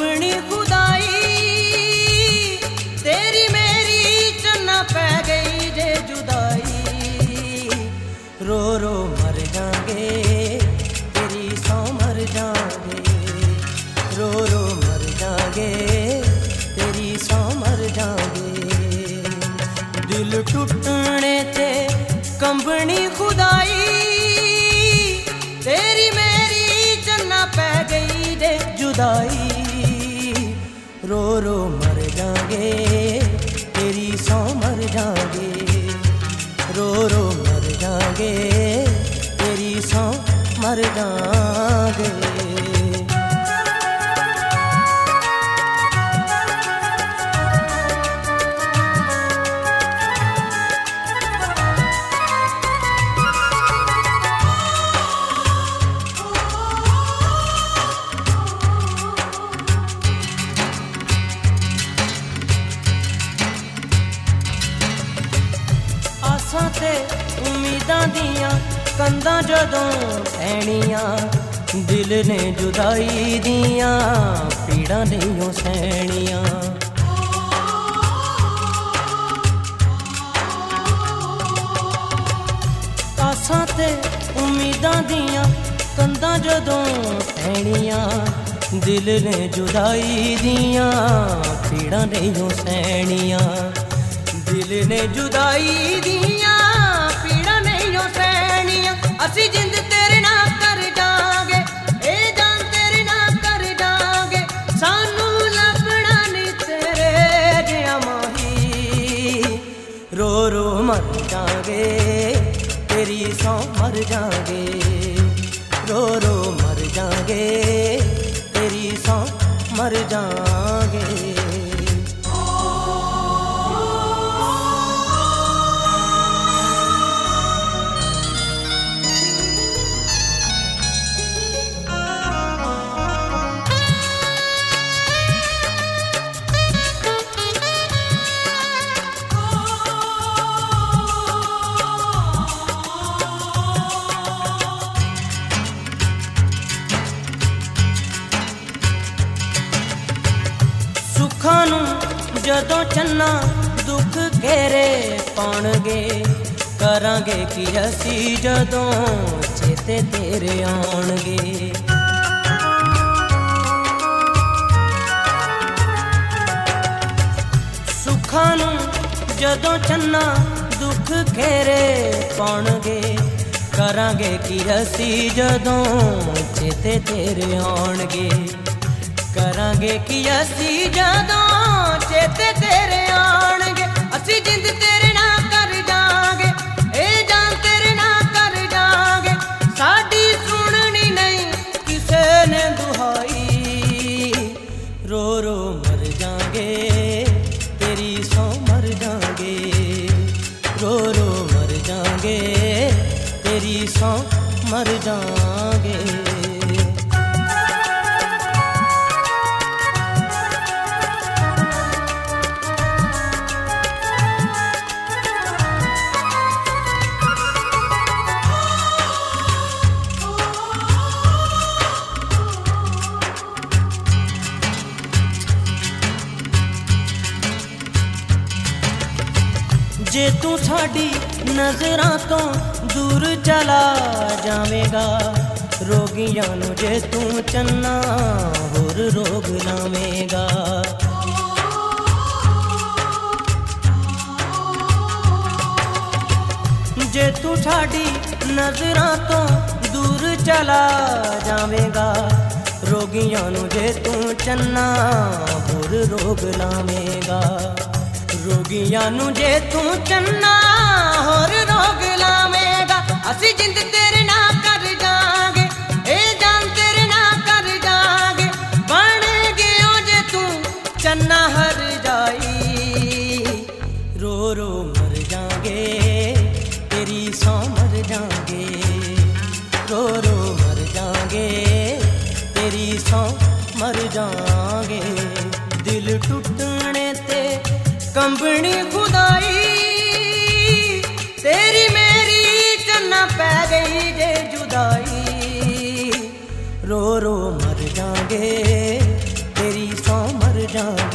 कंबनी खुदाई तेरी मेरी चन्ना पै गई जे जुदाई। रो रो मर जाएंगे तेरी सौ मर जाएंगे, रो रो मर जाएंगे तेरी सौ मर जाएंगे। दिल टूटने ते कंबनी खुदाई तेरी मेरी चन्ना पै गई जे जुदाई। रो रो मर जाएंगे तेरी सौ मर जाएंगे, रो रो मर जाएंगे तेरी सौ मर जाएंगे। ते उम्मीदां दियां कंधां जदों सैणियां, दिल ने जुदाई दियां पीड़ां नहीं सैणियां। आसां ते उम्मीदां दियां कंधां जदों सैणियां, दिल ने जुदाई दियां पीड़ां नहीं सैणियां। दिल ने जुदाई दियां पीड़ा नहीं सैनियां, असी जिंद तेरे ना कर जागे, ए जान तेरे ना कर जागे। सानू लभना नहीं तेरे जिया माही, रो रो मर जागे तेरी सौ मर जागे, रो रो मर जागे तेरी सौ मर जागे। सुखां नूं जदों चन्ना दुख घेरे पाउणगे, करांगे कि असी जदों चेते तेरे आउणगे। सुखां नूं जदों चन्ना दुख घेरे पाउणगे, करांगे कि असी जदों चेते तेरे आउणगे। करांगे कि असी जदों चेते तेरे आउणगे, असी जिंद तेरे ना कर जागे, ए जान तेरे ना कर जागे। साडी सुननी नहीं किसे ने दुहाई, रो रो मर जागे तेरी सौ मर जागे, रो रो मर जागे तेरी सौ मर जागे। जे तू साडी नजरां तो दूर चला जावेगा, रोगियां नूं जे तू चन्ना होर रोग लावेगा। जे तू साडी नजरां तो दूर चला जावेगा, रोगियां नूं जे तू चन्ना होर रोग लावेगा। रोगियां नूं जे तू चन्ना होर रोग लावेगा, असी जिंद तेरे ना कर जागे, ए जान तेरे ना कर जागे। बन गयो जे तू चन्ना हर जाई, रो रो मर जागे तेरी सौ मर जागे, रो रो मर जागे तेरी सौ मर जागे। दिल टूटने ते कंबनी खुदाई तेरी मेरी चन्ना पै गई जे जुदाई। रो रो मर जागे तेरी जावेगा।